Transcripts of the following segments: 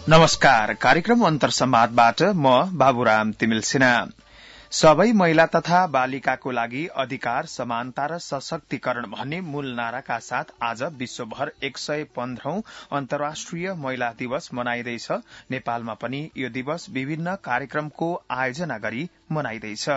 नमस्कार। कार्यक्रम अन्तर संवादबाट म बाबुराम तिमिल सिन्हा। सबै महिला तथा बालिकाको लागि अधिकार, समानता र सशक्तिकरण भन्ने मूल नाराका साथ आज विश्वभर 115औं अन्तर्राष्ट्रिय महिला दिवस मनाइँदैछ। नेपालमा पनि यो दिवस विभिन्न कार्यक्रमको आयोजना गरी मनाइँदैछ।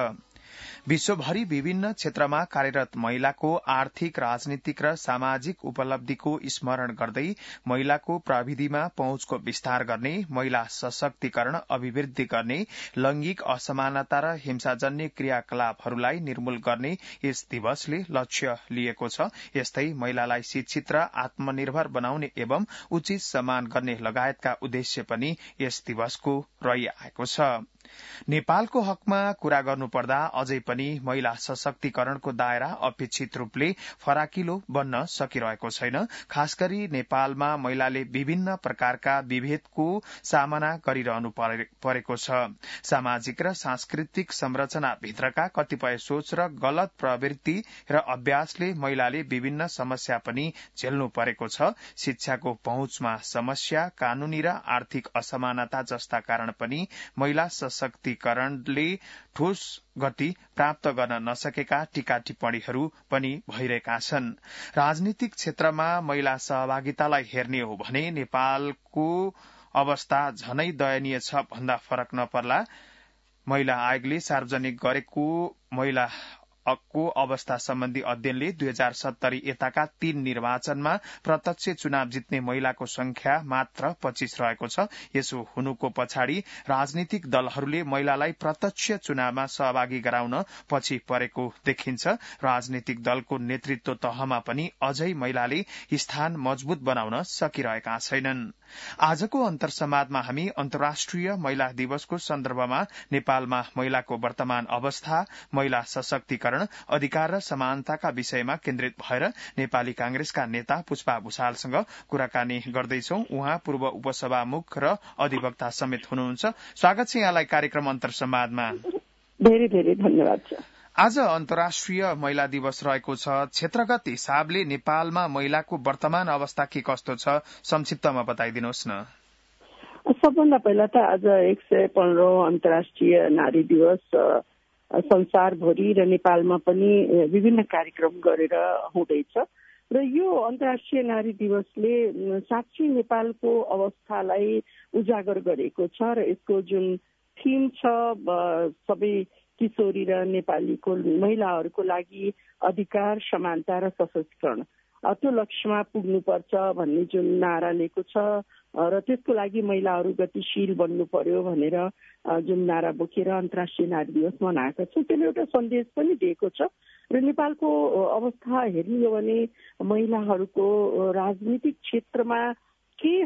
विश्वभरि विभिन्न क्षेत्रमा कार्यरत महिलाको आर्थिक, राजनीतिक र सामाजिक उपलब्धिको स्मरण गर्दै महिलाको प्रविधिमा पहुँचको विस्तार गर्ने, महिला सशक्तिकरण अभिवृद्धि गर्ने, लैंगिक असमानता र हिंसाजन्य क्रियाकलापहरूलाई निर्मूल गर्ने यस दिवसले लक्ष्य लिएको छ। यस्तै महिलालाई शिक्षित र आत्मनिर्भर बनाउने एवं उचित सम्मान गर्ने लगायतका उद्देश्य पनि यस दिवसको रहिआएको छ। नेपालको हकमा कुरा गर्नुपर्दा अझै पनि महिला सशक्तिकरणको दायरा अपेक्षित रूपले फराकिलो बन्न सकिरहेको छैन। खास गरी नेपालमा महिलाले विभिन्न प्रकारका विभेदको सामना गरिरहनु परेको छ। सामाजिक र सांस्कृतिक संरचना भित्रका कतिपय सोच र गलत प्रवृत्ति र अभ्यासले महिलाले विभिन्न समस्या पनि झेल्नु परेको छ। शिक्षाको पहुँचमा समस्या, कानूनी र आर्थिक असमानता जस्ता कारण पनि महिला सशक्तिकरणले ठोस गति प्राप्त गर्न नसकेका टीका टिप्पणीहरू पनि भइरहेका छन्। राजनीतिक क्षेत्रमा महिला सहभागितालाई हेर्ने हो भने नेपालको अवस्था झनै दयनीय छ भन्दा फरक नपर्ला। महिला आयोगले सार्वजनिक गरेको महिला को अवस्था सम्बन्धी अध्ययनले 2070 यताका 3 निर्वाचनमा प्रत्यक्ष चुनाव जित्ने महिलाको संख्या मात्र 25 रहेको छ। यसो हुनुको पछाडि राजनीतिक दलहरूले महिलालाई प्रत्यक्ष चुनावमा सहभागी गराउन पछि परेको देखिन्छ। राजनीतिक दलको नेतृत्व तहमा पनि अझै महिलाले स्थान मजबुत बनाउन सकिरहेका छैनन्। आजको अन्तर संवादमा हामी अन्तर्राष्ट्रिय महिला दिवसको सन्दर्भमा नेपालमा महिलाको वर्तमान अवस्था, महिला सशक्तिकरण, अधिकार र समानताका विषयमा केन्द्रित भएर नेपाली कांग्रेसका नेता पुष्पा भुषालसँग कुराकानी गर्दैछौ। उहाँ पूर्व उपसभामुख र अधिवक्ता समेत हुनुहुन्छ। स्वागत छ यहाँलाई कार्यक्रम अन्तर संवादमा। धेरै धेरै धन्यवाद छ। आज अन्तर्राष्ट्रिय महिला दिवस रहेको छ। क्षेत्रगत हिसाबले नेपालमा महिलाको वर्तमान अवस्था के कस्तो छ, संक्षिप्तमा बताइदिनुहोस् न। सबभन्दा पहिला त आज 115औं अन्तर्राष्ट्रिय नारी दिवस संसारभरि र नेपालमा पनि विभिन्न कार्यक्रम गरेर हुँदैछ र यो अन्तर्राष्ट्रिय नारी दिवसले साँच्चै नेपालको अवस्थालाई उजागर गरेको छ र यसको जुन थीम छ सबै किशोरी र नेपालीको महिलाहरूको लागि अधिकार, समानता र सशक्तिकरण, त्यो लक्ष्यमा पुग्नुपर्छ भन्ने जुन नारा लिएको छ र त्यसको लागि महिलाहरू गतिशील बन्नु पर्यो भनेर जुन नारा बोकेर अन्तर्राष्ट्रिय नारी दिवस मनाएको छ, त्यसले एउटा सन्देश पनि दिएको छ। र नेपालको अवस्था हेर्ने हो भने महिलाहरूको राजनीतिक क्षेत्रमा केही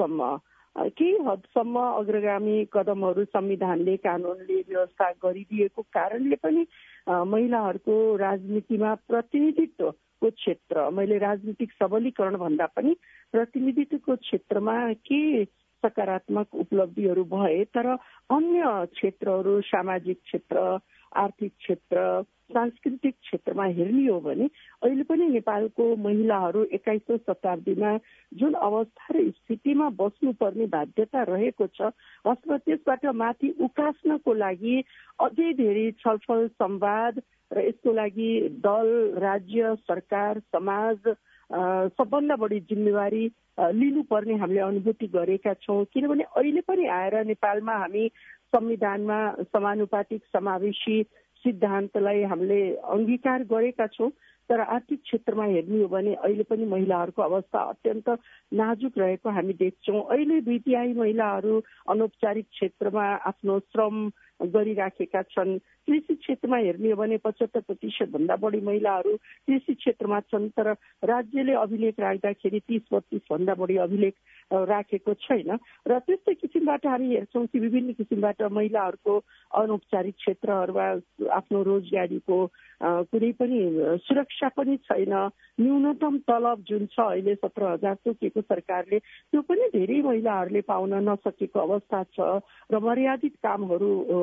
हदसम्म अग्रगामी कदमहरू संविधानले, कानूनले व्यवस्था गरिदिएको कारणले पनि महिलाहरूको राजनीतिमा प्रतिनिधित्वको क्षेत्र, मैले राजनीतिक सबलीकरण भन्दा पनि प्रतिनिधित्वको क्षेत्रमा के सकारात्मक उपलब्धिहरू भए, तर अन्य क्षेत्रहरू, सामाजिक क्षेत्र, आर्थिक क्षेत्र, सांस्कृतिक क्षेत्रमा हेर्ने हो भने अहिले पनि नेपालको महिलाहरू 21औं शताब्दीमा जुन अवस्था र स्थितिमा बस्नुपर्ने बाध्यता रहेको छ, वास्तवमा त्यसबाट माथि उकास्नको लागि अझै धेरै छलफल, संवाद र यसको लागि दल, राज्य, सरकार, समाज सबभन्दा बढी जिम्मेवारी लिनुपर्ने हामीले अनुभूति गरेका छौँ। किनभने अहिले पनि आएर नेपालमा हामी संविधानमा समानुपातिक समावेशी सिद्धान्तलाई हामीले अंगीकार गरेका छौँ, तर आर्थिक क्षेत्रमा हेर्ने हो भने अहिले पनि महिलाहरूको अवस्था अत्यन्त नाजुक रहेको हामी देख्छौँ। अहिले 2/3 महिलाहरू अनौपचारिक क्षेत्रमा आफ्नो श्रम गरिराखेका छन्। कृषि क्षेत्रमा हेर्ने हो भने 75% भन्दा बढी महिलाहरू कृषि क्षेत्रमा छन्, तर राज्यले अभिलेख राख्दाखेरि 30-32 भन्दा बढी अभिलेख राखेको छैन। र त्यस्तै किसिमबाट हामी हेर्छौँ कि विभिन्न किसिमबाट महिलाहरूको अनौपचारिक क्षेत्रहरूमा आफ्नो रोजगारीको कुनै पनि सुरक्षा पनि छैन। न्यूनतम तलब जुन छ अहिले 17,000 तोकेको सरकारले, त्यो पनि धेरै महिलाहरूले पाउन नसकेको अवस्था छ र मर्यादित कामहरू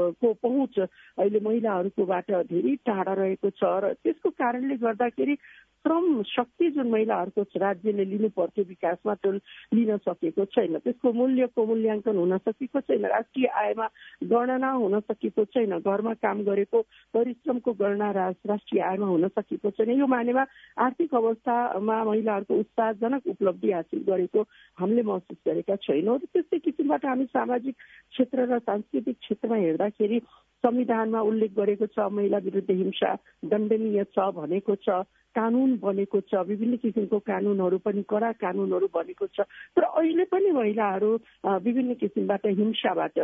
को पहुँच अहिले महिलाहरूकोबाट धेरै टाढा रहेको छ र त्यसको कारणले गर्दाखेरि श्रम शक्ति जुन महिलाहरूको राज्यले लिनु पर्थ्यो विकासमा त्यो लिन सकेको छैन। त्यसको मूल्यको मूल्याङ्कन हुन सकेको छैन, राष्ट्रिय आयमा गणना हुन सकेको छैन, घरमा काम गरेको परिश्रमको गणना राष्ट्रिय आयमा हुन सकेको छैन। यो मानेमा आर्थिक अवस्थामा महिलाहरूको उत्साहजनक उपलब्धि हासिल गरेको हामीले महसुस गरेका छैनौँ। र त्यस्तै किसिमबाट हामी सामाजिक क्षेत्र र सांस्कृतिक क्षेत्रमा हेर्दाखेरि संविधानमा उल्लेख गरेको छ महिला विरुद्ध हिंसा दण्डनीय छ भनेको छ, कानून बनेको छ, विभिन्न किसिमको कानूनहरू पनि कडा कानूनहरू बनेको छ। तर अहिले पनि महिलाहरू विभिन्न किसिमबाट हिंसाबाट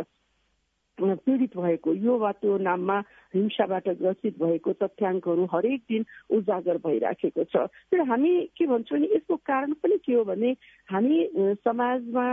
पीडित भएको, यो वा त्यो नाममा हिंसाबाट ग्रसित भएको तथ्याङ्कहरू हरेक दिन उजागर भइराखेको छ। तर हामी के भन्छौँ भने यसको कारण पनि के हो भने हामी समाजमा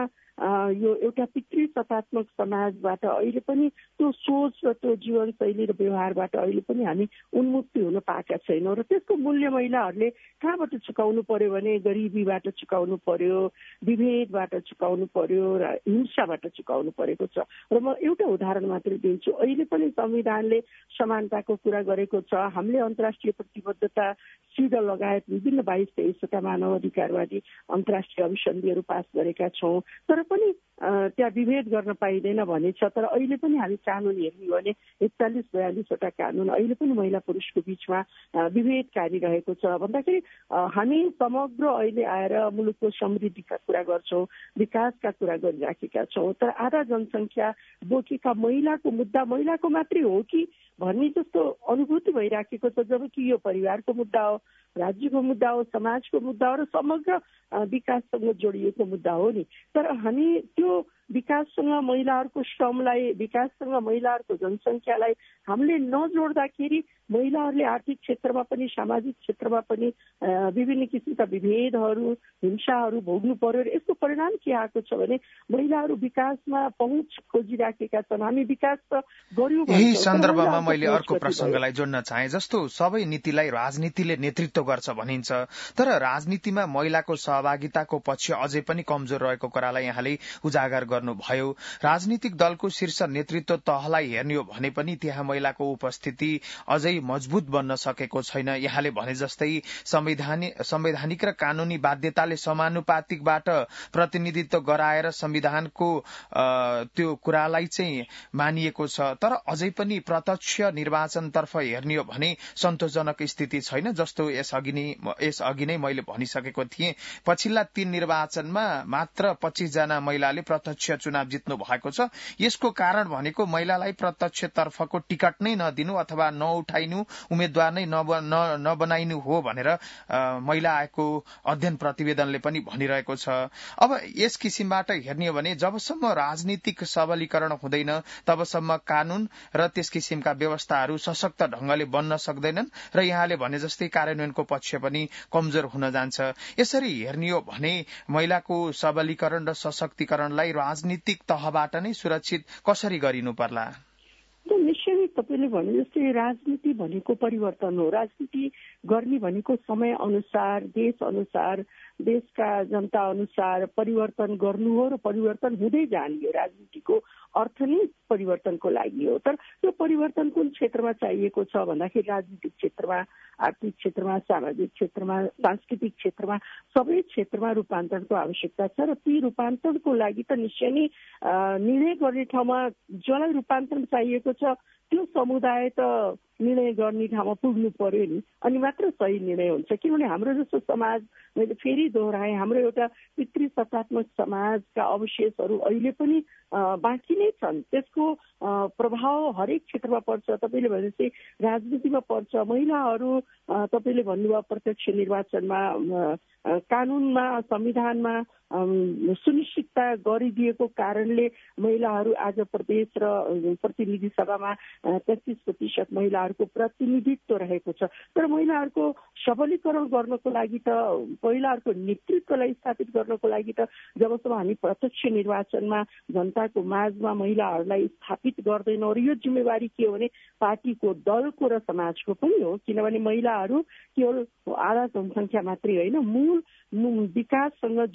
यो एउटा पितृसत्तात्मक समाजबाट अहिले पनि त्यो सोच र त्यो जीवनशैली र व्यवहारबाट अहिले पनि हामी उन्मुक्ति हुन पाएका छैनौँ। र त्यसको मूल्य महिलाहरूले कहाँबाट चुकाउनु पर्यो भने गरिबीबाट चुकाउनु पर्यो, विभेदबाट चुकाउनु पर्यो र हिंसाबाट चुकाउनु परेको छ। र म एउटा उदाहरण मात्रै दिन्छु। अहिले पनि संविधानले समानताको कुरा गरेको छ, हामीले अन्तर्राष्ट्रिय प्रतिबद्धता सिड लगायत विभिन्न 22-23वटा मानव अधिकारवादी अन्तर्राष्ट्रिय अभिसन्धिहरू पास गरेका छौँ, तर पनि त्यहाँ विभेद गर्न पाइँदैन भनेछ। तर अहिले पनि हामी कानुन हेर्ने हो भने 41-42वटा कानुन अहिले पनि महिला पुरुषको बिचमा विभेदकारी रहेको छ। भन्दाखेरि हामी समग्र अहिले आएर मुलुकको समृद्धिका कुरा गर्छौँ, विकासका कुरा गरिराखेका छौँ, तर आधा जनसङ्ख्या बोकेका महिलाको मुद्दा महिलाको मात्रै हो कि भन्ने जस्तो अनुभूति भइराखेको छ, जबकि यो परिवारको मुद्दा हो, राज्यको मुद्दा हो, समाजको मुद्दा हो र समग्र विकाससँग जोडिएको मुद्दा हो नि। तर हामी त्यो विकाससँग महिलाहरूको श्रमलाई, विकाससँग महिलाहरूको जनसङ्ख्यालाई हामीले नजोड्दाखेरि महिलाहरूले आर्थिक क्षेत्रमा पनि सामाजिक क्षेत्रमा पनि विभिन्न किसिमका विभेदहरू हिंसाहरू भोग्नु पर्यो। र यसको परिणाम के आएको छ भने महिलाहरू विकासमा पहुँच खोजिराखेका छन्। हामी विकास त गर्यौँ। यही सन्दर्भमा मैले अर्को प्रसङ्गलाई जोड्न चाहे। जस्तो सबै नीतिलाई राजनीतिले नेतृत्व गर्छ भनिन्छ, तर राजनीतिमा महिलाको सहभागिताको पक्ष अझै पनि कमजोर रहेको कुरालाई यहाँले उजागर गर्नुभयो। राजनीतिक दलको शीर्ष नेतृत्व तहलाई हेर्ने हो भने पनि त्यहाँ महिलाको उपस्थिति अझै मजबुत बन्न सकेको छैन। यहाँले भने जस्तै संवैधानिक र कानूनी बाध्यताले समानुपातिकबाट प्रतिनिधित्व गराएर संविधानको त्यो कुरालाई चाहिँ मानिएको छ, तर अझै पनि प्रत्यक्ष निर्वाचनतर्फ हेर्ने हो भने सन्तोषजनक स्थिति छैन। जस्तो यसअघि नै मैले भनिसकेको थिएँ, पछिल्ला 3 निर्वाचनमा मात्र 25 जना महिलाले प्रत्यक्ष चुनाव जित्नु भएको छ। यसको कारण भनेको महिलालाई प्रत्यक्षतर्फको टिकट नै नदिनु अथवा नउठाइनु, उम्मेद्वार नै नबनाइनु हो भनेर महिला आयोगको अध्ययन प्रतिवेदनले पनि भनिरहेको छ। अब यस किसिमबाट हेर्ने हो भने जबसम्म राजनीतिक सबलीकरण हुँदैन तबसम्म कानून र त्यस किसिमका व्यवस्थाहरू सशक्त ढंगले बन्न सक्दैनन् र यहाँले भने जस्तै कार्यान्वयनको पक्ष पनि कमजोर हुन जान्छ। यसरी हेर्ने हो भने महिलाको सबलीकरण र सशक्तिकरणलाई राजनीतिक तहबाट नै सुरक्षित कसरी गरिनु पर्ला? निश्चय नै तपाईँले भने जस्तै राजनीति भनेको परिवर्तन हो। राजनीति गर्ने भनेको समय अनुसार, देश अनुसार, देशका जनता अनुसार परिवर्तन गर्नु हो र परिवर्तन हुँदै जाने हो। राजनीतिको अर्थ नै परिवर्तनको लागि हो। तर त्यो परिवर्तन कुन क्षेत्रमा चाहिएको छ भन्दाखेरि राजनीतिक क्षेत्रमा, आर्थिक क्षेत्रमा, सामाजिक क्षेत्रमा, सांस्कृतिक क्षेत्रमा, सबै क्षेत्रमा रूपान्तरणको आवश्यकता छ। र ती रूपान्तरणको लागि त निश्चय नै निर्णय गर्ने ठाउँमा जसलाई रूपान्तरण चाहिएको छ त्यो समुदाय त निर्णय गर्ने ठाउँमा पुग्नु पर्यो नि, अनि मात्र सही निर्णय हुन्छ। किनभने हाम्रो जस्तो समाज, मैले फेरि दोहोऱ्याएँ, हाम्रो एउटा पितृसत्तात्मक समाजका अवशेषहरू अहिले पनि बाँकी नै छन्। त्यसको प्रभाव हरेक क्षेत्रमा पर्छ। तपाईँले भनेपछि राजनीतिमा पर्छ। महिलाहरू तपाईँले भन्नुभयो प्रत्यक्ष निर्वाचनमा, कानूनमा, संविधानमा सुनिश्चितता गरिदिएको कारणले महिलाहरू आज प्रदेश र प्रतिनिधि सभामा 33% महिलाहरूको प्रतिनिधित्व रहेको छ। तर महिलाहरूको सबलीकरण गर्नको लागि त, महिलाहरूको नेतृत्वलाई स्थापित गर्नको लागि त जबसम्म हामी प्रत्यक्ष निर्वाचनमा जनताको माझमा महिलाहरूलाई स्थापित गर्दैनौँ, र यो जिम्मेवारी के हो भने पार्टीको, दलको र समाजको पनि हो। किनभने महिलाहरू केवल आधा जनसङ्ख्या मात्रै होइन, मूल विकाससँग जोडिएको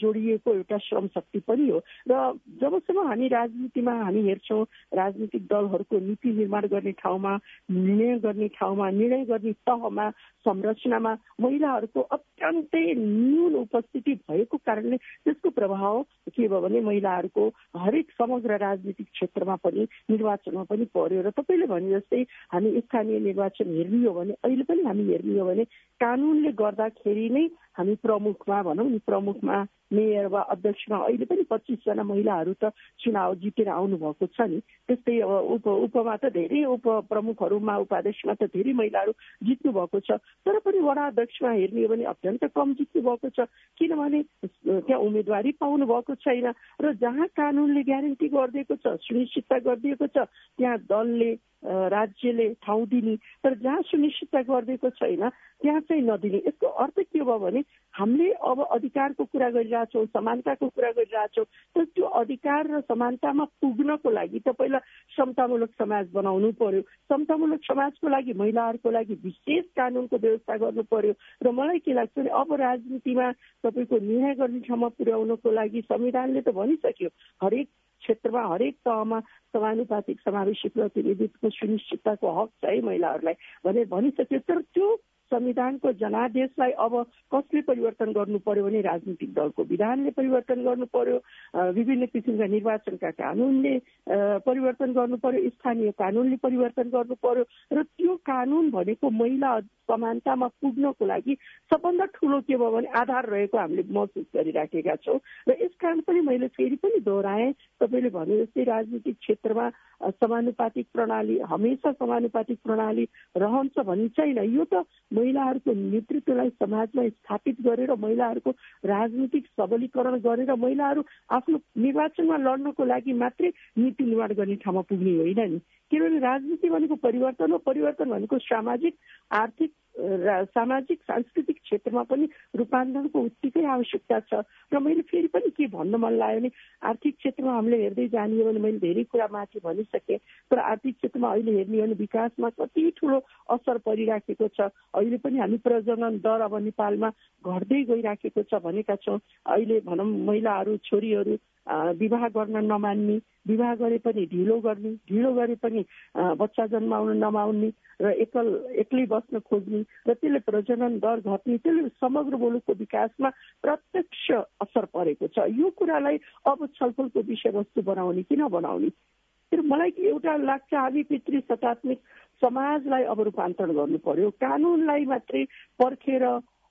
महिलाहरूको एउटा श्रम शक्ति पनि हो। र जबसम्म हामी राजनीतिमा हामी हेर्छौँ, राजनीतिक दलहरूको नीति निर्माण गर्ने ठाउँमा, निर्णय गर्ने ठाउँमा, निर्णय गर्ने तहमा, संरचनामा महिलाहरूको अत्यन्तै न्यून उपस्थिति भएको कारणले त्यसको प्रभाव के भयो भने महिलाहरूको हरेक समग्र राजनीतिक क्षेत्रमा पनि, निर्वाचनमा पनि पर्यो। र तपाईँले भने जस्तै हामी स्थानीय निर्वाचन हेर्ने हो भने, अहिले पनि हामी हेर्ने हो भने कानुनले गर्दाखेरि नै हामी प्रमुखमा भनौँ नि, प्रमुखमा मेयर वा अध्यक्षमा अहिले पनि 25 जना महिलाहरू त चुनाव जितेर आउनुभएको छ नि। त्यस्तै उपमा त धेरै उपप्रमुखहरूमा, उपाध्यक्षमा त धेरै महिलाहरू जित्नु भएको छ। तर पनि वडा अध्यक्षमा हेर्ने हो भने अत्यन्त कम जित्नु भएको छ, किनभने त्यहाँ उम्मेदवारी पाउनु भएको छैन। र जहाँ कानुनले ग्यारेन्टी गरिदिएको छ, सुनिश्चितता गरिदिएको छ, त्यहाँ दलले, राज्यले ठाउँ दिने, तर जहाँ सुनिश्चितता गरिदिएको छैन त्यहाँ चाहिँ नदिने। यसको अर्थ के भयो भने हामीले अब अधिकारको कुरा गरिरहेछौँ, समानताको कुरा गरिरहेछौँ, तर त्यो अधिकार र समानतामा पुग्नको लागि त पहिला समतामूलक समाज बनाउनु पर्यो। समतामूलक समाजको लागि महिलाहरूको लागि विशेष कानुनको व्यवस्था गर्नु पर्यो। र मलाई के लाग्छ भने अब राजनीतिमा तपाईँको निर्णय गर्ने ठाउँमा पुर्याउनको लागि संविधानले त भनिसक्यो, हरेक क्षेत्रमा, हरेक तहमा समानुपातिक समावेशी प्रतिनिधित्वको सुनिश्चितताको हक छ है महिलाहरूलाई भनेर भनिसक्यो। तर त्यो संविधानको जनादेशलाई अब कसले परिवर्तन गर्नु पर्यो भने राजनीतिक दलको विधानले परिवर्तन गर्नु पर्यो, विभिन्न किसिमका निर्वाचनका कानुनले परिवर्तन गर्नु पर्यो, स्थानीय कानुनले परिवर्तन गर्नु पर्यो। र त्यो कानुन भनेको महिला समानतामा पुग्नको लागि सबभन्दा ठुलो के भयो भने आधार रहेको हामीले महसुस गरिराखेका छौँ। र यसकारण पनि मैले फेरि पनि दोहोऱ्याएँ, तपाईँले भने जस्तै राजनीतिक क्षेत्रमा समानुपातिक प्रणाली, हमेसा समानुपातिक प्रणाली रहन्छ भन्ने छैन। यो त महिलाहरूको नेतृत्वलाई समाजमा स्थापित गरेर, महिलाहरूको राजनीतिक सबलीकरण गरेर, महिलाहरू आफ्नो निर्वाचनमा लड्नको लागि मात्रै नीति निर्माण गर्ने ठाउँमा पुग्ने होइन नि। किनभने राजनीति भनेको परिवर्तन हो। परिवर्तन भनेको सामाजिक, आर्थिक, सामाजिक, सांस्कृतिक क्षेत्रमा पनि रूपान्तरणको उत्तिकै आवश्यकता छ। र मैले फेरि पनि के भन्न मन लाग्यो भने आर्थिक क्षेत्रमा हामीले हेर्दै जाने हो भने मैले धेरै कुरा माथि भनिसकेँ, तर आर्थिक क्षेत्रमा अहिले हेर्ने हो भने विकासमा कति ठुलो असर परिराखेको छ। अहिले पनि हामी प्रजनन दर अब नेपालमा घट्दै गइराखेको छ भनेका छौँ। अहिले भनौँ महिलाहरू, छोरीहरू विवाह गर्न नमान्ने, विवाह गरे पनि ढिलो गर्ने, ढिलो गरे पनि बच्चा जन्माउन नमान्ने र एक्लै बस्न खोज्ने, र त्यसले प्रजनन दर घट्ने, त्यसले समग्र मुलुकको विकासमा प्रत्यक्ष असर परेको छ। यो कुरालाई अब छलफलको विषयवस्तु बनाउने कि नबनाउने, तर मलाई एउटा लाग्छ हामी पितृ सत्तात्मक समाजलाई अब रूपान्तरण गर्नु पर्यो। कानुनलाई मात्रै पर्खेर,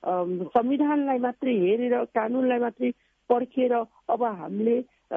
संविधानलाई मात्रै हेरेर, कानुनलाई मात्रै पर्खेर अब हामीले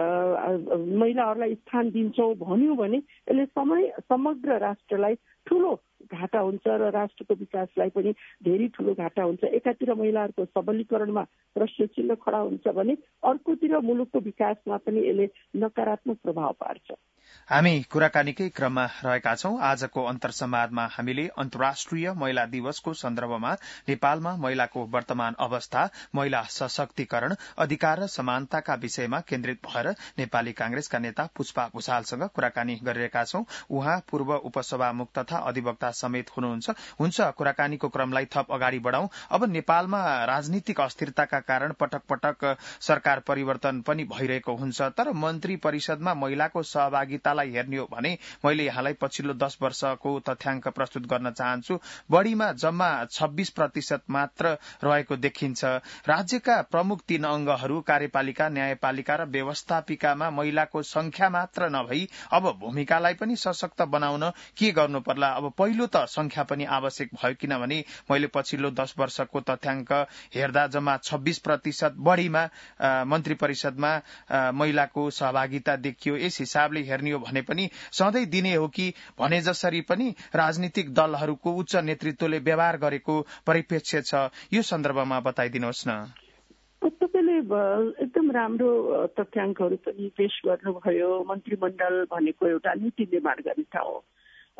महिलाहरूलाई स्थान दिन्छौँ भन्यो भने यसले समग्र राष्ट्रलाई ठुलो घाटा हुन्छ र राष्ट्रको विकासलाई पनि धेरै ठुलो घाटा हुन्छ। एकातिर महिलाहरूको सबलीकरणमा प्रश्न चिन्ह खडा हुन्छ भने अर्कोतिर मुलुकको विकासमा पनि यसले नकारात्मक प्रभाव पार्छ। हामी कुराकानीकै क्रममा रहेका छौं। आजको अन्तर्संवादमा हामीले अन्तर्राष्ट्रिय महिला दिवसको सन्दर्भमा नेपालमा महिलाको वर्तमान अवस्था, महिला सशक्तिकरण, अधिकार र समानताका विषयमा केन्द्रित भएर नेपाली कांग्रेसका नेता पुष्पा भुषालसँग कुराकानी गरिरहेका छौं। उहाँ पूर्व उपसभामुख तथा अधिवक्ता समेत हुनुहुन्छ। कुराकानीको क्रमलाई थप अगाडि बढ़ाउँ। अब नेपालमा राजनीतिक अस्थिरताका कारण पटक पटक सरकार परिवर्तन पनि भइरहेको हुन्छ, तर मन्त्री परिषदमा महिलाको सहभागितालाई हेर्ने हो भने मैले यहाँलाई पछिल्लो 10 वर्षको तथ्याङ्क प्रस्तुत गर्न चाहन्छु। बढ़ीमा जम्मा 26% मात्र रहेको देखिन्छ। राज्यका प्रमुख 3 अंगहरू कार्यपालिका, न्यायपालिका र व्यवस्थापिकामा महिलाको संख्या मात्र नभई अब भूमिकालाई पनि सशक्त बनाउन के गर्नु पर्ला? अब पहिलो त संख्या पनि आवश्यक भयो, किनभने मैले पछिल्लो 10 वर्षको तथ्याङ्क हेर्दा जम्मा 26% बढ़ीमा मन्त्री परिषदमा महिलाको सहभागिता देखियो। यस हिसाबले हेर्ने हो भने पनि सधैँ दिने हो कि भने जसरी पनि राजनीतिक दलहरूको उच्च नेतृत्वले व्यवहार गरेको परिप्रेक्ष्य छ? यो सन्दर्भमा बताइदिनुहोस् न। तपाईँले एकदम राम्रो तथ्याङ्कहरू पनि पेश गर्नुभयो। मन्त्रीमण्डल भनेको एउटा नीति निर्माण गर्ने ठाउँ हो।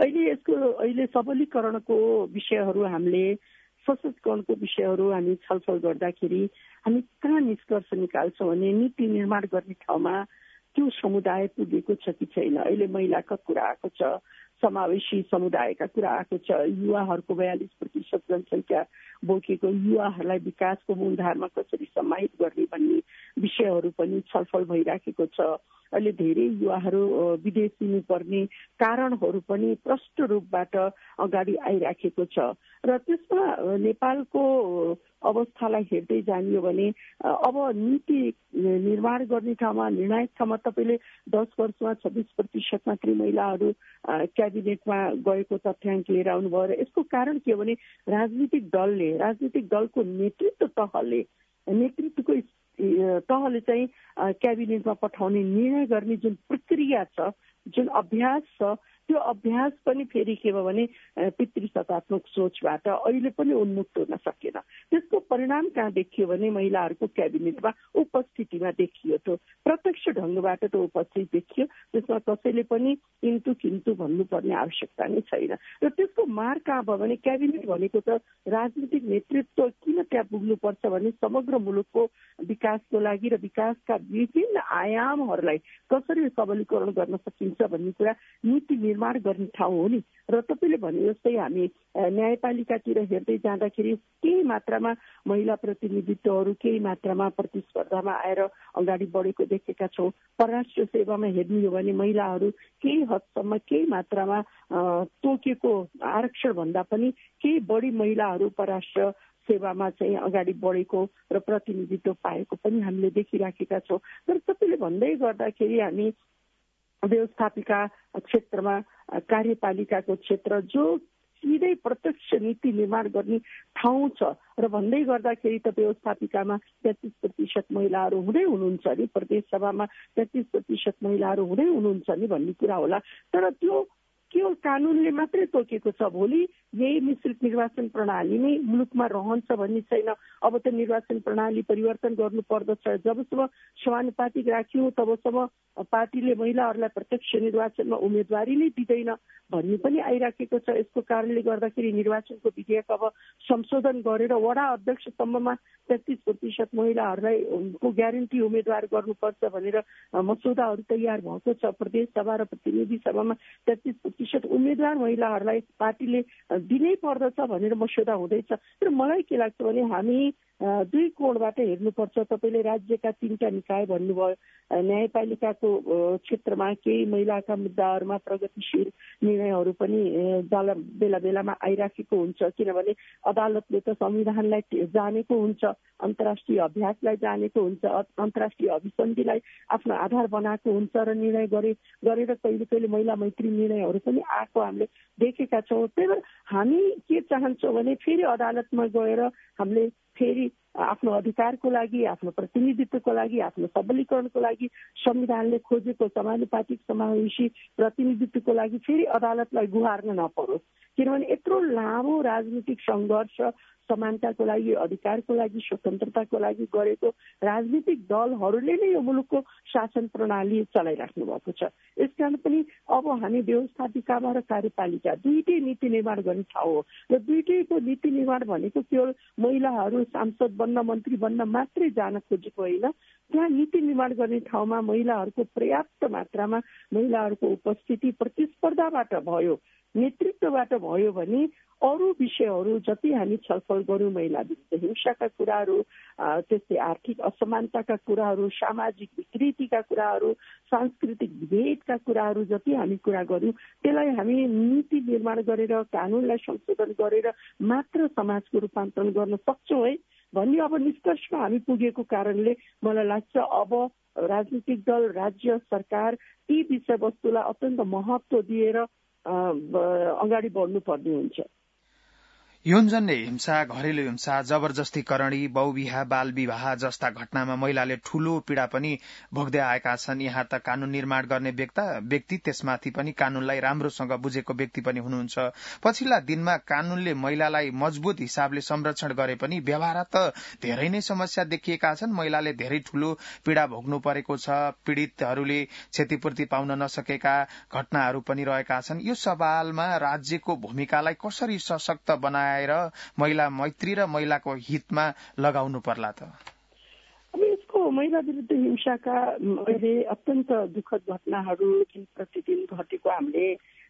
अहिले सबलीकरणको विषयहरू हामीले, सशक्तिकरणको विषयहरू हामी छलफल गर्दाखेरि हामी कहाँ निष्कर्ष निकाल्छौँ भने नीति निर्माण गर्ने ठाउँमा त्यो समुदाय पुगेको छ कि छैन। अहिले महिलाको कुरा आएको छ, समावेशी समुदायका कुरा आएको छ। युवाहरूको 42% जनसङ्ख्या बोकेको युवाहरूलाई विकासको मूलधारमा कसरी समाहित गर्ने भन्ने विषयहरू पनि छलफल भइराखेको छ। अहिले धेरै युवाहरू विदेश दिनुपर्ने कारणहरू पनि प्रष्ट रूपबाट अगाडि आइराखेको छ र त्यसमा नेपालको अवस्थालाई हेर्दै जानियो भने अब नीति निर्माण गर्ने ठाउँमा निर्णायक ठाउँमा तपाईँले 10 वर्षमा 26% मात्रै महिलाहरू क्याबिनेटमा गएको तथ्याङ्क लिएर आउनुभयो र यसको कारण के हो भने राजनीतिक दलको नेतृत्वको तहले चाहिँ क्याबिनेटमा पठाउने निर्णय गर्ने जुन प्रक्रिया छ, जुन अभ्यास छ, त्यो अभ्यास पनि फेरि के भयो भने पितृसत्तात्मक सोचबाट अहिले पनि उन्मुक्त हुन सकेन। त्यसको परिणाम कहाँ देखियो भने महिलाहरूको क्याबिनेटमा उपस्थितिमा देखियो। त्यो प्रत्यक्ष ढङ्गबाट त उपस्थित देखियो, त्यसमा कसैले पनि किन्तु भन्नुपर्ने आवश्यकता नै छैन। र त्यसको मार कहाँ भयो भने क्याबिनेट भनेको त राजनीतिक नेतृत्व किन त्यहाँ पुग्नुपर्छ भने समग्र मुलुकको विकासको लागि र विकासका विभिन्न आयामहरूलाई कसरी सबलीकरण गर्न सकिन्छ भन्ने कुरा नीति निर्माण गर्ने ठाउँ हो नि। र तपाईँले भने जस्तै हामी न्यायपालिकातिर हेर्दै जाँदाखेरि केही मात्रामा महिला प्रतिनिधित्वहरू केही मात्रामा प्रतिस्पर्धामा आएर अगाडि बढेको देखेका छौँ। परराष्ट्र सेवामा हेर्ने हो भने महिलाहरू केही हदसम्म केही मात्रामा तोकेको आरक्षण भन्दा पनि केही बढी महिलाहरू परराष्ट्र सेवामा चाहिँ अगाडि बढेको र प्रतिनिधित्व पाएको पनि हामीले देखिराखेका छौँ। तर तपाईँले भन्दै गर्दाखेरि हामी व्यवस्थापिका क्षेत्रमा कार्यपालिकाको क्षेत्र जो सिधै प्रत्यक्ष नीति निर्माण गर्ने ठाउँ छ र भन्दै गर्दाखेरि त व्यवस्थापिकामा 33% महिलाहरू हुँदै हुनुहुन्छ नि, प्रदेश सभामा 33% महिलाहरू हुँदै हुनुहुन्छ नि भन्ने कुरा होला। तर त्यो केवल कानूनले मात्रै तोकेको छ। भोलि यही मिश्रित निर्वाचन प्रणाली नै मुलुकमा रहन्छ भन्ने छैन। अब त निर्वाचन प्रणाली परिवर्तन गर्नु पर्दछ। जबसम्म समानुपातिक राख्यो तबसम्म पार्टीले महिलाहरूलाई प्रत्यक्ष निर्वाचनमा उम्मेदवारी नै दिँदैन भन्ने पनि आइराखेको छ। यसको कारणले गर्दाखेरि निर्वाचनको विधेयक अब संशोधन गरेर वडा अध्यक्षसम्ममा 33% महिलाहरूलाई को ग्यारेन्टी उम्मेदवार गर्नुपर्छ भनेर मसौदाहरू तयार भएको छ। प्रदेश सभा र प्रतिनिधि सभामा 33% उम्मेदवार महिलाहरूलाई पार्टीले दिनै पर्दछ भनेर मसौदा हुँदैछ। तर मलाई के लाग्छ भने हामी दुई कोणबाट हेर्नुपर्छ। तपाईँले राज्यका 3टा निकाय भन्नुभयो, न्यायपालिकाको क्षेत्रमा केही महिलाका मुद्दाहरूमा प्रगतिशील निर्णयहरू पनि बेला बेलामा आइराखेको हुन्छ, किनभने अदालतले त संविधानलाई जानेको हुन्छ, अन्तर्राष्ट्रिय अभ्यासलाई जानेको हुन्छ, अन्तर्राष्ट्रिय अभिसन्धिलाई आफ्नो आधार बनाएको हुन्छ र निर्णय गरेर कहिले कहिले महिला मैत्री निर्णयहरू पनि आएको हामीले देखेका छौँ। त्यही भएर हामी के चाहन्छौँ भने फेरि अदालतमा गएर हामीले फेरि आफ्नो अधिकारको लागि, आफ्नो प्रतिनिधित्वको लागि, आफ्नो सबलीकरणको लागि संविधानले खोजेको समानुपातिक समावेशी प्रतिनिधित्वको लागि फेरि अदालतलाई गुहार्न नपरोस्। किनभने यत्रो लामो राजनीतिक सङ्घर्ष समानताको लागि, अधिकारको लागि, स्वतन्त्रताको लागि गरेको राजनीतिक दलहरूले नै यो मुलुकको शासन प्रणाली चलाइराख्नु भएको छ। यसकारण पनि अब हामी व्यवस्थापिकामा र कार्यपालिका दुईटै नीति निर्माण गर्ने ठाउँ हो र दुईटैको नीति निर्माण भनेको केवल महिलाहरू सांसद बन्न, मन्त्री बन्न मात्रै जान खोजेको होइन। त्यहाँ नीति निर्माण गर्ने ठाउँमा महिलाहरूको पर्याप्त मात्रामा महिलाहरूको उपस्थिति प्रतिस्पर्धाबाट भयो, नेतृत्वबाट भयो भने अरू विषयहरू जति हामी छलफल गर्यौँ, महिला विरुद्ध हिंसाका कुराहरू, त्यस्तै आर्थिक असमानताका कुराहरू, सामाजिक विकृतिका कुराहरू, सांस्कृतिक विभेदका कुराहरू जति हामी कुरा गर्यौँ, त्यसलाई हामी नीति निर्माण गरेर कानुनलाई संशोधन गरेर मात्र समाजको रूपान्तरण गर्न सक्छौँ है भन्ने अब निष्कर्षमा हामी पुगेको कारणले मलाई लाग्छ अब राजनीतिक दल, राज्य सरकार यी विषयवस्तुलाई अत्यन्त महत्त्व दिएर अगाडि बढ्नुपर्ने हुन्छ। यौनजन्य हिंसा, घरेलु हिंसा, जबरजस्तीकरणी, बहुविवाह, बाल विवाह जस्ता घटनामा महिलाले ठूलो पीड़ा पनि भोग्दै आएका छन्। यहाँ त कानून निर्माण गर्ने व्यक्ति त्यसमाथि पनि कानूनलाई राम्रोसँग बुझेको व्यक्ति पनि हुनुहुन्छ। पछिल्ला दिनमा कानूनले महिलालाई मजबुत हिसाबले संरक्षण गरे पनि व्यवहार त धेरै नै समस्या देखिएका छन्। महिलाले धेरै ठूलो पीड़ा भोग्नु परेको छ। पीड़ितहरूले क्षतिपूर्ति पाउन नसकेका घटनाहरू पनि रहेका छन्। यो सवालमा राज्यको भूमिकालाई कसरी सशक्त बनाए महिला मैत्री र महिलाको हितमा लगाउनु पर्ला त? अब यसको महिला विरुद्ध हिंसाका अहिले अत्यन्त दुःखद घटनाहरू दिन प्रतिदिन घटेको हामीले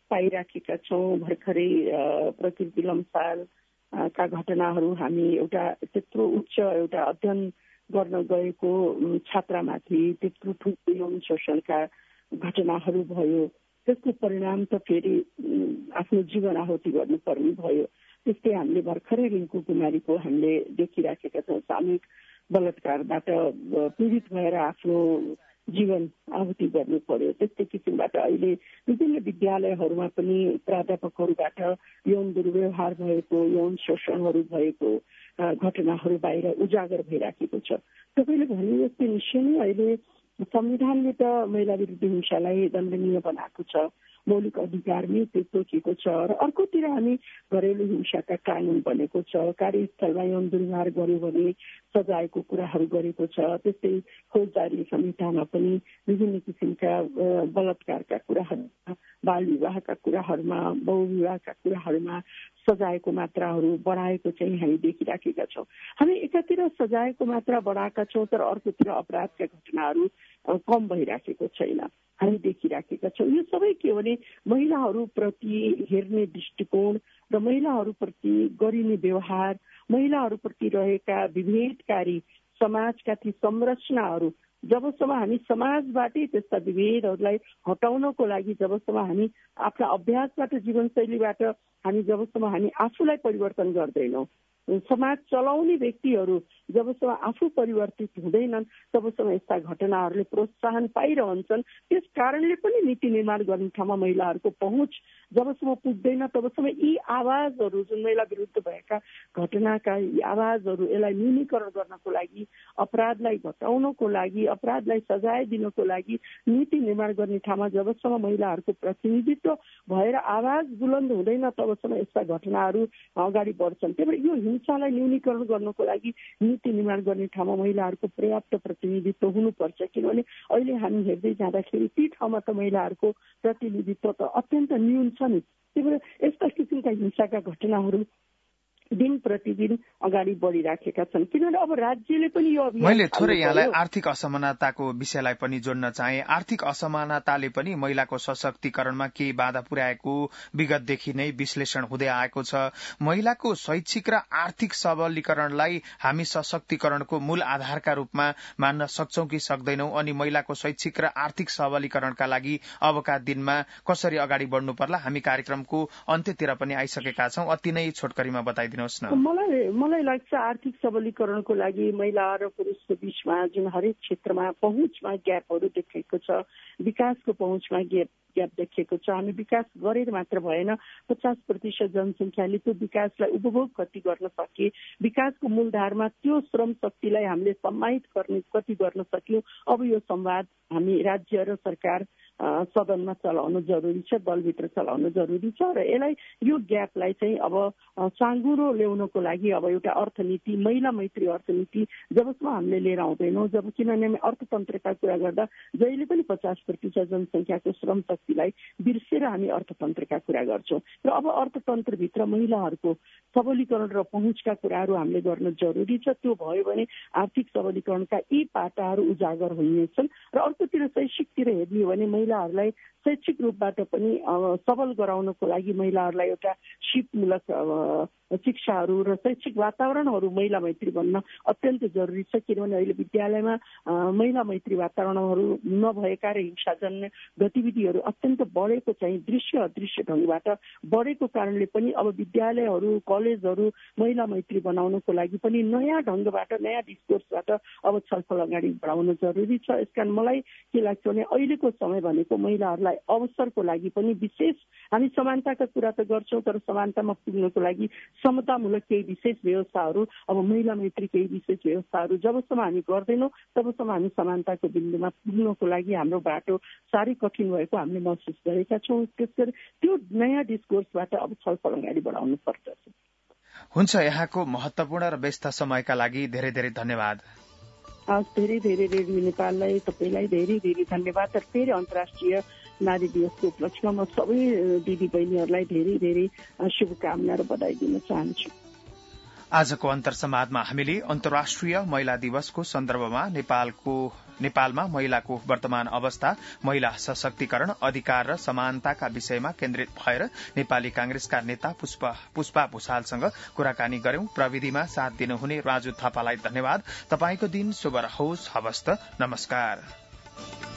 पाइराखेका छौँ। भर्खरै प्रकृति लम्साल का घटनाहरू हामी एउटा त्यत्रो उच्च एउटा अध्ययन गर्न गएको छात्रामाथि त्यत्रो ठुलो यौन शोषणका घटनाहरू भयो। त्यसको परिणाम त फेरि आफ्नो जीवन आहुति गर्नुपर्ने भयो। त्यस्तै हामीले भर्खरै रिङ्कू कुमारीको हामीले देखिराखेका छौँ। सामूहिक बलात्कारबाट पीडित भएर आफ्नो जीवन आहुति गर्नु पर्यो। त्यस्तै किसिमबाट अहिले विभिन्न विद्यालयहरूमा पनि प्राध्यापकहरूबाट यौन दुर्व्यवहार भएको, यौन शोषणहरू भएको घटनाहरू बाहिर उजागर भइराखेको छ। तपाईँले भने जस्तै निश्चय नै अहिले संविधानले त महिला विरुद्ध हिंसालाई दण्डनीय बनाएको छ, मौलिक अधिकारमै त्यो तोकिएको छ। र अर्कोतिर हामी घरेलु हिंसाका कानून बनेको छ। कार्यस्थलमा यौन दुर्व्यवहार गर्यो भने सजायको कुराहरू गरेको छ। त्यस्तै फौजदारी संहितामा पनि विभिन्न किसिमका बलात्कारका कुराहरूमा, बाल विवाहका कुराहरूमा, बहुविवाहका कुराहरूमा सजायको मात्राहरू बढाएको चाहिँ हामी देखिराखेका छौँ। हामी एकातिर सजायको मात्रा बढाएका छौँ तर अर्कोतिर अपराधका घटनाहरू कम भइराखेको छैन, हामी देखिराखेका छौँ। यो सबै के हो भने महिलाहरूप्रति हेर्ने दृष्टिकोण र महिलाहरूप्रति गरिने व्यवहार, महिलाहरूप्रति रहेका विभेदकारी समाजका ती संरचनाहरू जबसम्म हामी समाजबाटै त्यस्ता विभेदहरूलाई हटाउनको लागि जबसम्म हामी आफ्ना अभ्यासबाट, जीवनशैलीबाट हामी जबसम्म हामी आफूलाई परिवर्तन गर्दैनौँ, समाज चलाउने व्यक्तिहरू जबसम्म आफू परिवर्तित हुँदैनन् तबसम्म यस्ता घटनाहरूले प्रोत्साहन पाइरहन्छन्। त्यस कारणले पनि नीति निर्माण गर्ने ठाउँमा महिलाहरूको पहुँच जबसम्म पुग्दैन तबसम्म यी आवाजहरू, जुन महिला विरुद्ध भएका घटनाका यी आवाजहरू, यसलाई न्यूनीकरण गर्नको लागि, अपराधलाई घटाउनको लागि, अपराधलाई सजाय दिनको लागि नीति निर्माण गर्ने ठाउँमा जबसम्म महिलाहरूको प्रतिनिधित्व भएर आवाज बुलन्द हुँदैन तबसम्म यस्ता घटनाहरू अगाडि बढ्छन्। त्यही भएर यो हिंसालाई न्यूनीकरण गर्नको लागि नीति निर्माण गर्ने ठाउँमा महिलाहरूको पर्याप्त प्रतिनिधित्व हुनुपर्छ। किनभने अहिले हामी हेर्दै जाँदाखेरि ती ठाउँमा त महिलाहरूको प्रतिनिधित्व त अत्यन्त न्यून छ नि। त्यही भएर यस्ता किसिमका हिंसाका घटनाहरू दिन प्रतिदिन अगाडि बढिराखेका छन्। किनभने अब राज्यले पनि यो अभियान, मैले थोरै यहाँलाई आर्थिक असमानताको विषयलाई पनि जोड्न चाहे। आर्थिक असमानताले पनि महिलाको सशक्तिकरणमा केही बाधा पुर्याएको विगतदेखि नै विश्लेषण हुँदै आएको छ। महिलाको शैक्षिक र आर्थिक सबलीकरणलाई हामी सशक्तिकरणको मूल आधारका रूपमा मान्न सक्छौं कि सक्दैनौं? अनि महिलाको शैक्षिक र आर्थिक सबलीकरणका लागि अबका दिनमा कसरी अगाडि बढ्नु पर्ला? हामी कार्यक्रमको अन्त्यतिर पनि आइसकेका छौं। अति नै छोटकरीमा बताइदिनु। मलाई लाग्छ आर्थिक सबलीकरणको लागि महिला र पुरुषको बीचमा जुन हरेक क्षेत्रमा पहुँचमा ग्यापहरू देखिएको छ, विकासको पहुँचमा ग्याप देखिएको छ। हामी विकास गरेर मात्र भएन, 50% जनसङ्ख्याले त्यो विकासलाई उपभोग कति गर्न सके, विकासको मूलधारमा त्यो श्रम शक्तिलाई हामीले सम्मानित गर्ने कति गर्न सक्यौं। अब यो संवाद हामी राज्य र सरकार सदनमा चलाउनु जरुरी छ, दलभित्र चलाउनु जरुरी छ। र यसलाई यो ग्यापलाई चाहिँ अब साँगुरो ल्याउनको लागि अब एउटा अर्थनीति, महिला मैत्री अर्थनीति जबसम्म हामीले लिएर आउँदैनौँ, जब किनभने हामी अर्थतन्त्रका कुरा गर्दा जहिले पनि 50% जनसङ्ख्याको श्रम शक्तिलाई बिर्सेर हामी अर्थतन्त्रका कुरा गर्छौँ। र अब अर्थतन्त्रभित्र महिलाहरूको सबलीकरण र पहुँचका कुराहरू हामीले गर्न जरुरी छ। त्यो भयो भने आर्थिक सबलीकरणका यी पाटाहरू उजागर हुनेछन्। र अर्कोतिर शैक्षिकतिर हेर्ने हो भने महिलाहरूलाई शैक्षिक रूपबाट पनि सबल गराउनको लागि महिलाहरूलाई एउटा सिपमूलक शिक्षाहरू र शैक्षिक वातावरणहरू महिला मैत्री बन्न अत्यन्त जरुरी छ। किनभने अहिले विद्यालयमा महिला मैत्री वातावरणहरू नभएका र हिंसाजन्य गतिविधिहरू अत्यन्त बढेको चाहिँ दृश्य अदृश्य ढङ्गबाट बढेको कारणले पनि अब विद्यालयहरू, कलेजहरू महिला मैत्री बनाउनको लागि पनि नयाँ ढङ्गबाट, नयाँ डिस्कोर्सबाट अब छलफल अगाडि बढाउन जरुरी छ। यसकारण मलाई के लाग्छ भने अहिलेको समय भनेको महिलाहरूलाई अवसरको लागि पनि विशेष, हामी समानताका कुरा त गर्छौँ तर समानतामा पुग्नको लागि समतामूलक केही विशेष व्यवस्थाहरू, अब महिला मैत्री केही विशेष व्यवस्थाहरू जबसम्म हामी गर्दैनौँ तबसम्म हामी समानताको बिन्दुमा पुग्नको लागि हाम्रो बाटो साह्रै कठिन भएको हामीले महसुस गरेका छौँ। त्यसरी त्यो नयाँ डिस्कोर्सबाट अब छलफल अगाडि बढाउनु पर्छ। हुन्छ, यहाँको महत्वपूर्ण र व्यस्त समयका लागि धेरै धेरै धन्यवाद। धेरै धेरै रेडियो नेपाललाई, तपाईँलाई धेरै धेरै धन्यवाद। र फेरि अन्तर्राष्ट्रिय नारी दिवसको उपलक्ष्यमा म सबै दिदी बहिनीहरूलाई धेरै धेरै शुभकामना र बधाई दिन चाहन्छु। आजको अन्तर्संवादमा हामीले अन्तर्राष्ट्रिय महिला दिवसको सन्दर्भमा नेपालको नेपालमा महिलाको वर्तमान अवस्था, महिला सशक्तिकरण, अधिकार र समानताका विषयमा केन्द्रित भएर नेपाली कांग्रेसका नेता पुष्पा भूषालसँग कुराकानी गर्यौं। प्रविधिमा साथ दिनुहुने राजु थापालाई धन्यवाद। तपाईको दिन शुभ रहोस्। हवस्त। नमस्कार।